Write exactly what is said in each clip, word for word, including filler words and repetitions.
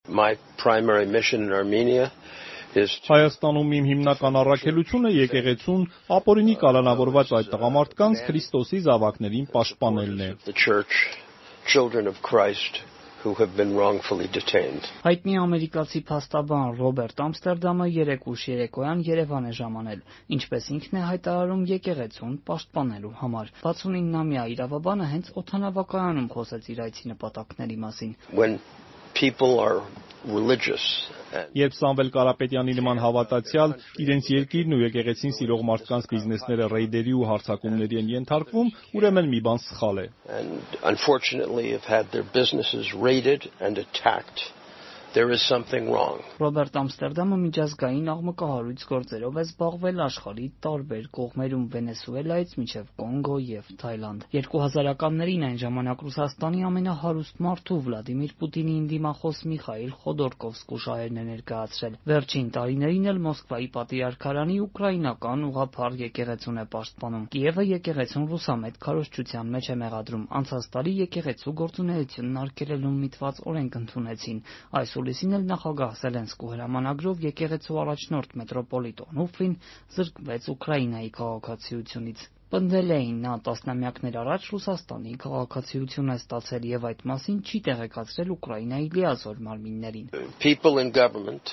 My primary mission in Armenia is to Հայաստանում իմ հիմնական առաքելությունը եկեղեցուն ապօրինի կալանավորված այդ տղամարդկանց Քրիստոսի զավակներին պաշտպանելն է։ the church, children of Christ who have been wrongfully detained. Հայտնի ամերիկացի փաստաբան Ռոբերտ Ամստերդամը երեք ուշ երեկոյան Երևան է ժամանել, ինչպես ինքն է հայտարարում եկեղեցուն պաշտպանելու համար։ վաթսունինամյա իրավաբանը հենց օդանավակայանում խոսեց իր այցի նպատակների մասին։ When people are religious and Երբ Սամվել Կարապետյանի նման հավատացյալ իրենց երկիրն ու եկեղեցին սիրող մարդկանց բիզնեսները ռեյդերի ու հարձակումների են ենթարկվում, ուրեմն մի բան սխալ է։ and unfortunately have had their businesses raided and attacked, there is something wrong. Ռոբերտ Ամստերդամը միջազգային աղմկահարույց գործերով է զբաղվել աշխարհի տարբեր կողմերում Վենեսուելայից մինչև Կոնգո եւ Թայլանդ։ երկու հազարականներին այն ժամանակ Ռուսաստանի ամենահարուստ մարդու Վլադիմիր Պուտինի դիմախոս Միխայիլ Խոդորկովսկու շահերն է ներկայացրել։ Վերջին տարիներին էլ Մոսկվայի պատրիարքարանի ուկրաինական ուղղափառ եկեղեցուն է պաշտպանում։ Կիևը եկեղեցուն ռուսամետ քարոզչության մեջ է մեղադրում։ Անցած տարի եկեղեցու գործունեությունն արգելելուն միտված օրենք ընդունեցին։ Այս հուլիսին էլ նախագահ Զելենսկու հրամանագրով եկեղեցու առաջնորդ մետրոպոլիտ Օնուֆրին զրկվեց Ուկրաինայի քաղաքացիությունից։ Պնդել էին նա տասնամյակներ առաջ Ռուսաստանի քաղաքացիություն է ստացել եւ այդ մասին չի տեղեկացրել Ուկրաինայի լիազոր մարմիններին։ People in government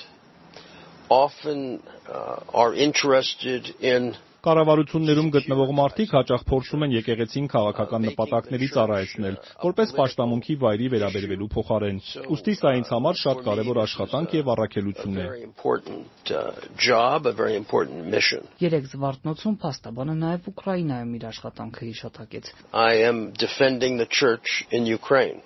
often uh, are interested in Կառավարություններում գտնվող մարդիկ հաճախ փորձում են եկեղեցին քաղաքական նպատակների ծառայեցնել, որպես պաշտամունքի վայրի վերաբերվելու փոխարեն։ Ուստի սա ինձ համար շատ կարևոր աշխատանք եւ առաքելություն է։ very important uh, job, a very important mission. Երեք զվարթնոցում փաստաբանը նաեւ Ուկրաինայում իր աշխատանքը հիշատակեց։ I am defending the church in Ukraine.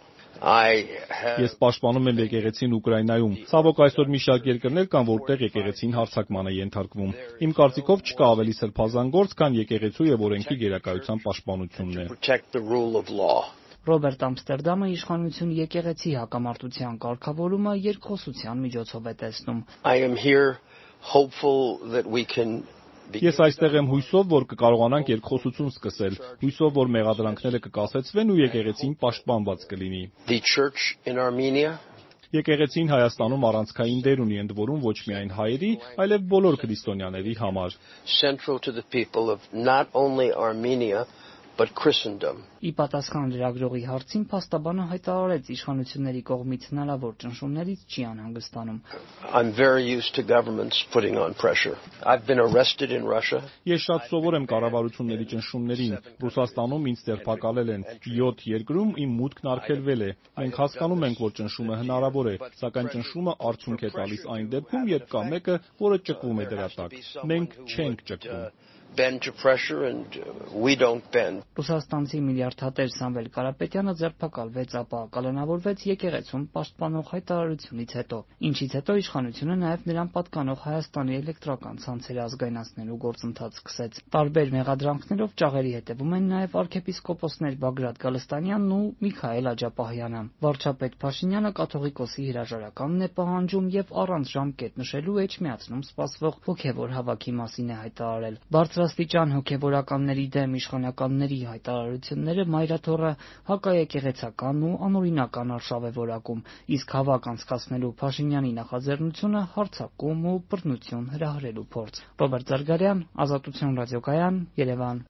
I have Ես պաշտպանում եմ եկեղեցին Ուկրաինայում։ Ցավոք այսօր մի շարք երկրներ կան, որտեղ եկեղեցին հարձակման է ենթարկվում։ Իմ կարծիքով չկա ավելի սրբազան գործ, քան եկեղեցու եւ օրենքի գերակայության պաշտպանությունն է։ protect the rule of law. Ռոբերտ Ամստերդամը իշխանություն եկեղեցի հակամարտության կարգավորումը երկխոսության միջոցով է տեսնում։ I am here hopeful that we can Ես այստեղ եմ հույսով, որ կկարողանանք երկխոսություն սկսել, հույսով, որ մեղադրանքները կկասեցվեն ու եկեղեցին պաշտպանված կլինի։ the church in Armenia Եկեղեցին Հայաստանում առանցքային դեր ունի ընդ որում ոչ միայն հայերի, այլև բոլոր քրիստոնյաների համար։ central to the people of not only Armenia but Christendom. Ի պատասխան լրագրողի հարցին փաստաբանը հայտարարեց իշխանությունների կողմից հնարավոր ճնշումներից չի անհանգստանում։ I'm very used to governments putting on pressure. I've been arrested in Russia. Ես շատ սովոր եմ կառավարությունների ճնշումներին։ Ռուսաստանում ինձ ձերբակալել են, յոթ երկրում իմ մուտքն արգելվել է։ Մենք հասկանում ենք, որ ճնշումը հնարավոր է, սակայն ճնշումը արդյունք է տալիս այն դեպքում, երբ կա մեկը, որը ճկվում է դրա տակ։ Մենք չենք ճկվում։ Bend to pressure and uh, we don't bend. Ռուսաստանցի միլիարդատեր Սամվել Կարապետյանը ձերբակալվեց, ապա կալանավորվեց եկեղեցուն պաշտպանող հայտարարությունից հետո, ինչից հետո իշխանությունը նաև նրան պատկանող Հայաստանի էլեկտրական ցանցերը ազգայնացնելու գործընթաց սկսեց։ Տարբեր մեղադրանքներով ճաղերի հետևում են նաև arczepiskopոսներ Բագրատ Գալստանյանն ու Միքայել Աջապահյանը։ Վարչապետ Փաշինյանը կաթողիկոսի հրաժարականն է պահանջում եւ առանց ժամկետ նշելու էջմիածնում սպասվող հոգեվոր հավաքի մասին է հայտարարել։ Բարձրաստիճան հոգեվորականների դեմ իշխանականների հայտարարությունները մայրաթոռը հակաեկեղեցական ու անօրինական արշավ է որակում, իսկ հավաք անցկացնելու Փաշինյանի նախաձեռնությունը հարձակում ու բռնություն հրահրելու փորձ։ Ռոբերտ Զարգարյան, Ազատություն ռադիոկայան, Երևան։